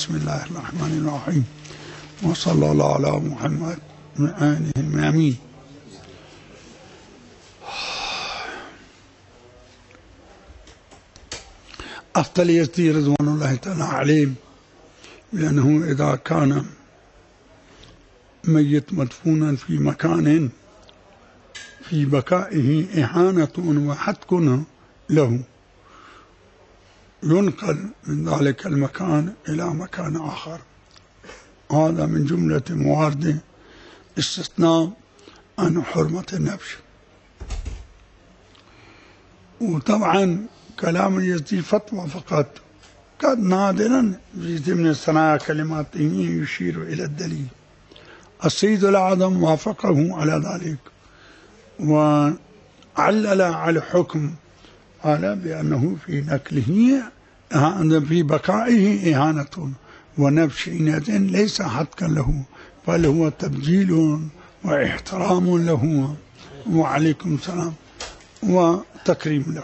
بسم الله الرحمن الرحيم وصلى الله على محمد وآله الميامين. أفضل يزدي رضوان الله تعالى عليه، لأنه إذا كان ميت مدفونا في مكان في بقائه إهانة وحتك له، ينقل من ذلك المكان إلى مكان آخر. هذا من جملة موارد استثناء عن حرمة النبش. وطبعا كلام يزدي فتوى فقط، قد نادرا في ضمن ثنايا كلماته يشير إلى الدليل. السيد الأعظم وافقه على ذلك وعلل على الحكم على بأنه في نقله في بقائه إهانة ونبش ليس حتكا له، بل هو تبجيل واحترام له وعليكم السلام وتكريم له.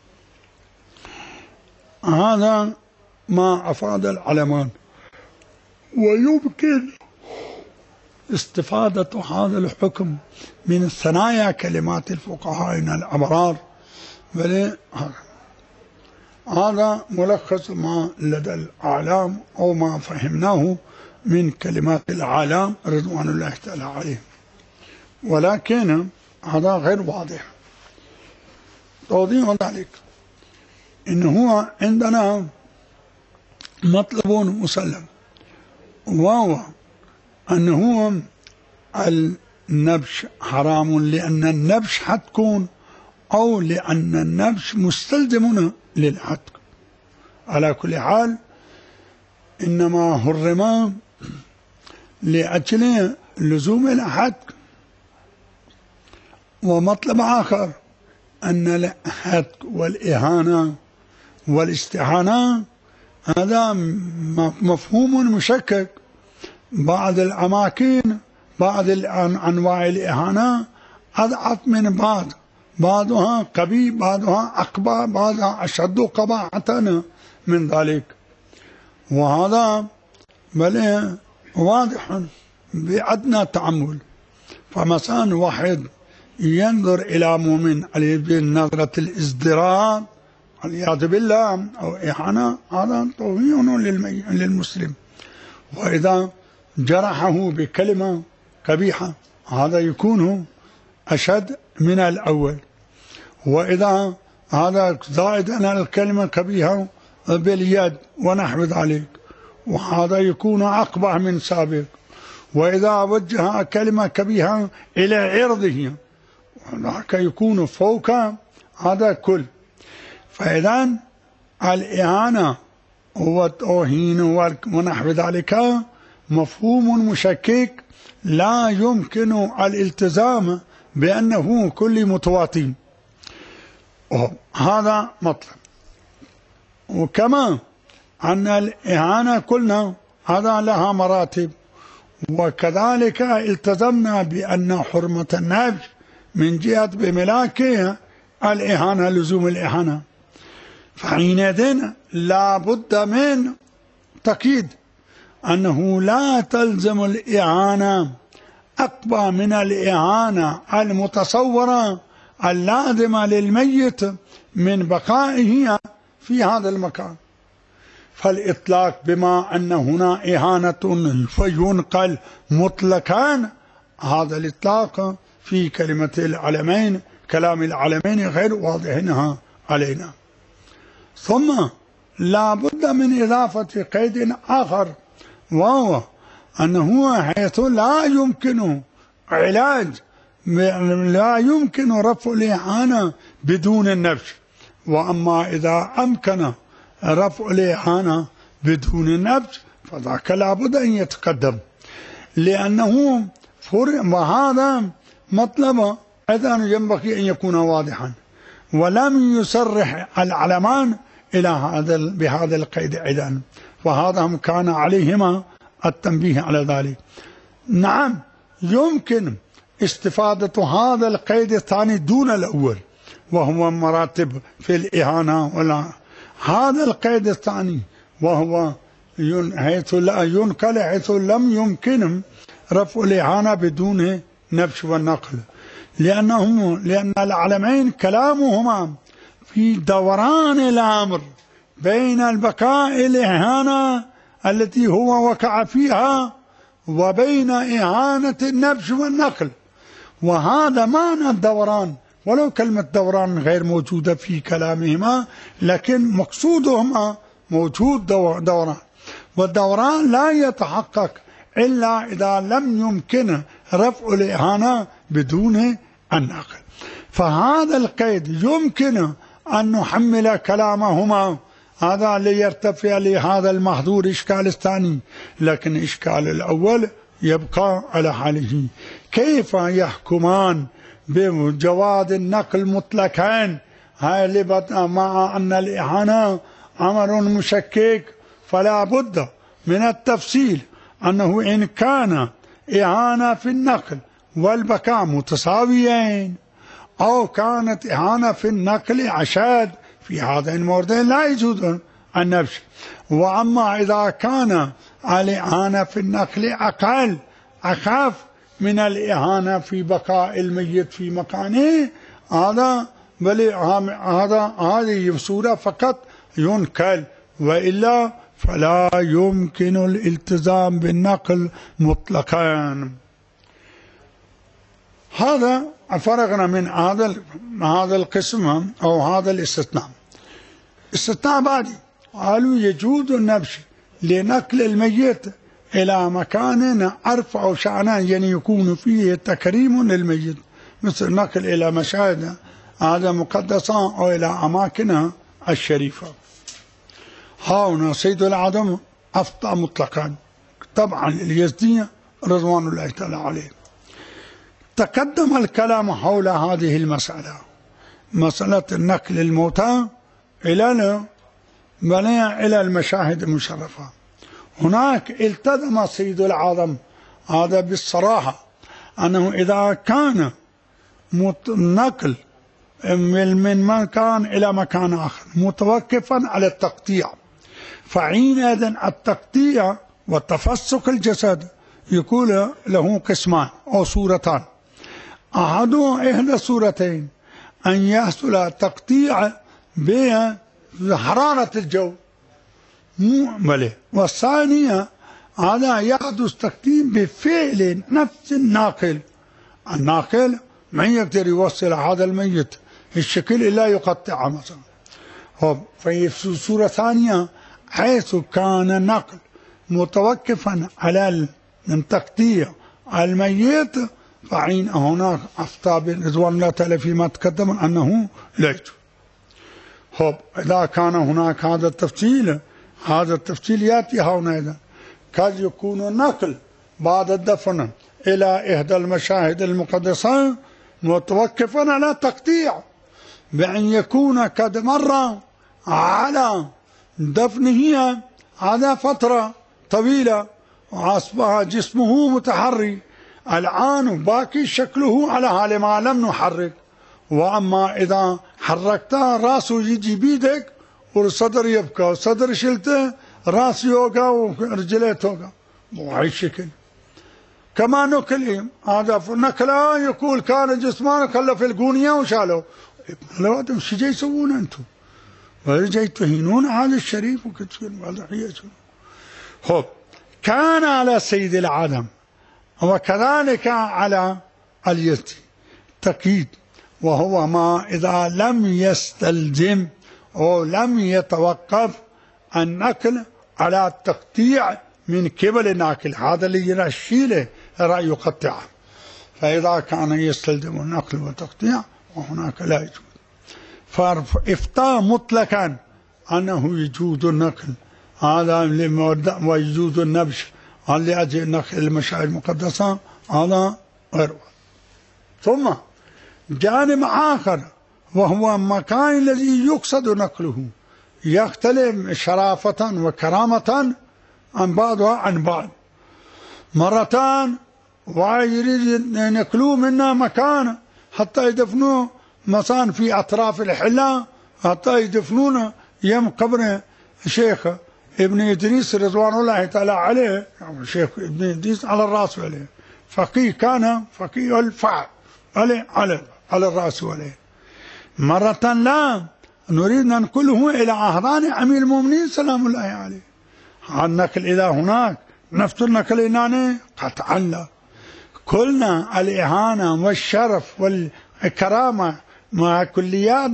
هذا ما أفاد العلمان. ويمكن استفادة هذا الحكم من ثنايا كلمات الفقهاء الأبرار، بل هذا ملخص ما لدى الأعلام أو ما فهمناه من كلمات الأعلام رضوان الله تعالى عليهم، ولكن هذا غير واضح. توضيح ذلك إنه عندنا مطلب مسلم، وهو أنه النبش حرام لأن النبش حتكون، أو لأن النبش مستلزم للحتك. على كل حال إنما حرم لأجل لزوم الحتك. ومطلب آخر أن الحتك والإهانة والاستعانة هذا مفهوم مشكك. بعض الأماكن بعض أنواع الإهانة أضعف من بعض، بعضها قوي بعضها أقبح بعضها أشد قباحة من ذلك، وهذا بل واضح بأدنى تأمل. فمثلا واحد ينظر إلى مؤمن عليه بنظرة الازدراء والعياذ بالله أو إهانة، هذا طغيان للمسلم. وإذا جرحه بكلمة قبيحة هذا يكون أشد من الأول. وإذا هذا زائد على الكلمة قبيحة باليد ونحو ذلك، وهذا يكون أقبح من سابق. وإذا وجه كلمة قبيحة إلى عرضه هناك يكون فوق هذا كل. فإذا الإهانة والتوهين ونحو ذلك مفهوم مشكك لا يمكن الالتزام بأنه كل متواتر. هذا مطلب. وكما أن الإهانة قلنا هذا لها مراتب، وكذلك التزمنا بأن حرمة النبش من جهة بملاكها الإهانة لزوم الإهانة. فحينئذ لا بد من تأكيد أنه لا تلزم الإهانة أقبى من الإهانة المتصورة اللازمة للميت من بقائه في هذا المكان. فالإطلاق بما أن هنا إهانة فينقل مطلقا، هذا الإطلاق في كلمة العلمين كلام العلمين غير واضحينها علينا. ثم لا بد من إضافة قيد آخر، وهو أنه حيث لا يمكن علاج لا يمكن رفع الإهانة بدون النبش. وأما إذا أمكن رفع الإهانة بدون النبش فذاك لا بد أن يتقدم، لأنه وهذا مطلب أيضا ينبغي أن يكون واضحا. ولم يصرح العلمان إلى بهذا القيد أيضا، فهذا كان عليهما التنبيه على ذلك. نعم يمكن استفادة هذا القيد الثاني دون الأول، وهو مراتب في الإهانة. ولا هذا القيد الثاني وهو حيث لا ينقل، حيث لم يمكن رفع الإهانة بدون نبش والنقل، لأن العالمين كلامهما في دوران الأمر بين البقاء الإهانة التي هو وقع فيها وبين إهانة النبش والنقل، وهذا معنى الدوران، ولو كلمة دوران غير موجودة في كلامهما، لكن مقصودهما موجود دوران، والدوران لا يتحقق إلا إذا لم يمكن رفع الإهانة بدون النقل. فهذا القيد يمكن أن نحمل كلامهما هذا ليرتفع لهذا المحظور إشكال الثاني، لكن إشكال الأول يبقى على حاله. كيف يحكمان بجواز النقل مطلقا مع أن الإهانة أمر مشكك؟ فلا بد من التفصيل أنه إن كان إهانة في النقل والبقاء متساويين، أو كانت إهانة في النقل أشد، في هذين الموردين لا يجوز النبش. وأما إذا كان الإهانة في النقل أقل أخف من الإهانة في بقاء الميت في مكانه، هذه صورة فقط ينقل، وإلا فلا يمكن الالتزام بالنقل مطلقا. هذا فرغنا من هذا القسم أو هذا الاستثناء. استثناء بعدي قالوا يجوز النبش لنقل الميت إلى مكان أرفع شأنا، يعني يكون فيه تكريم للميت، مثل نقل إلى مشاهد هذا مقدسة أو إلى أماكنها الشريفة. هنا سيد العدم أفتى مطلقا طبعا اليزدية رضوان الله تعالى عليه. تقدم الكلام حول هذه المسألة، مسألة النقل الموتى إلى المشاهد المشرفة. هناك التزم سيد العظم هذا بالصراحة أنه إذا كان نقل من مكان إلى مكان آخر متوقفا على التقطيع، فحينئذ التقطيع وتفسق الجسد يكون له قسمان أو صورتان. إحدى صورتين أن يحصل تقطيع بحرارة الجو، والثانية هذا يحدث تقطيع بفعل نفس الناقل ما يقدر يوصل هذا الميت الشكل إلا يقطعه مثلا. في صورة ثانية حيث كان النقل متوقفا على تقطيع الميت، فعين هناك أفتى رضوان الله تعالى فيما تقدم أنه لا يجوز. إذا كان هناك هذا التفصيل يأتي هنا. قد يكون النقل بعد الدفن إلى إحدى المشاهد المقدسة متوقفا على تقطيع، بأن يكون قد مر على دفنه هذا فترة طويلة وأصبح جسمه متحرك، الآن باقي شكله على حال ما لم نحرك. وأما إذا حركته راسه يجي بيدك والصدر يبقى، والصدر شلته راس يوقع ورجليه توقع، وهي الشكل. كما نقل هذا نقله يقول كان جسمانه كله في القونية وشالوه. لو شو جاي يسوون انتم؟ جاي تهينون هذا الشريف كان على سيد العالم وكذلك على اليزدي تقييد، وهو ما إذا لم يستلزم أو لم يتوقف النقل على التقطيع من قبل الناقل، هذا اللي يرشيله رأي يقطعه. فإذا كان يستلزم النقل والتقطيع وهناك لا يجوز. فافتى مطلقا أنه يجوز النقل هذا ويجوز النبش لأجل نقل المشاعر المقدسة، هذا غير. ثم جانب آخر وهو المكان الذي يقصد نقله يختلف شرافة وكرامة عن بعضها عن بعض. مرتان ويريد نقلوه منا مكان حتى يدفنوه مثلا في أطراف الحلة، حتى يدفنونه يم قبر شيخ ابن إدريس رضوان الله تعالى عليه، يعني الشيخ ابن إدريس على الرأس عليه، فقيه كان فقيه الفعل على الرأس عليه. مرة لا نريد أن ننقله إلى عهران أمير المؤمنين سلام الله عليه، النقل إلى هناك نفس النقل إلى قطعا لا. قلنا الإهانة والشرف والكرامة مع كليات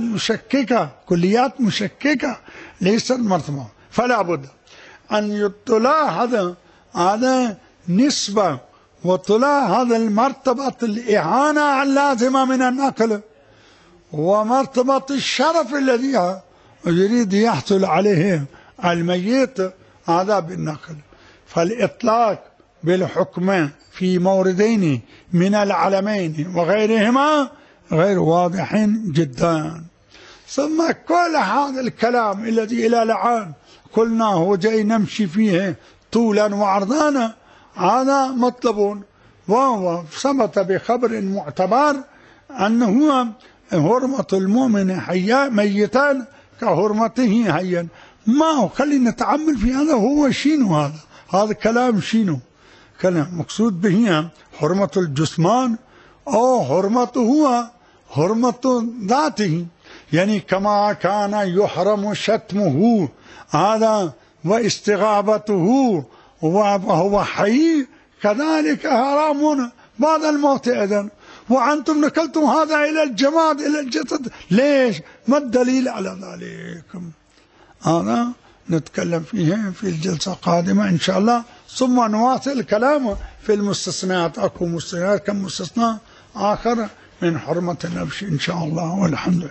مشككة ليست مرتبة، فلا بد أن يطلع هذا نسبة وطلع هذا المرتبة الإهانة اللازمة من النقل ومرتبة الشرف الذي يريد يحصل عليه الميت هذا بالنقل. فالإطلاق بالحكم في موردين من العلمين وغيرهما غير واضح جدا. ثم كل هذا الكلام الذي إلى الآن قلناه جاي نمشي فيه طولا وعرضانا هذا مطلب، وهو ثبت بخبر معتبر أنه حرمة المؤمن حيا ميتا كحرمته حيا. ما هو خلينا نتعمل في هذا، هو شنو هذا كلام شنو؟ كلام مقصود به حرمة الجثمان أو حرمته حرمة ذاته، يعني كما كان يحرم شتمه هذا واستغابته وهو حي كذلك حرام بعد الموت أيضا. وأنتم نقلتم هذا إلى الجماد إلى الجسد، ليش؟ ما الدليل على ذلك؟ هذا نتكلم فيه في الجلسة القادمة إن شاء الله، ثم نواصل الكلام في المستثنات. أكو مستثنات كم مستثنى آخر من حرمة النبش إن شاء الله، والحمد لله.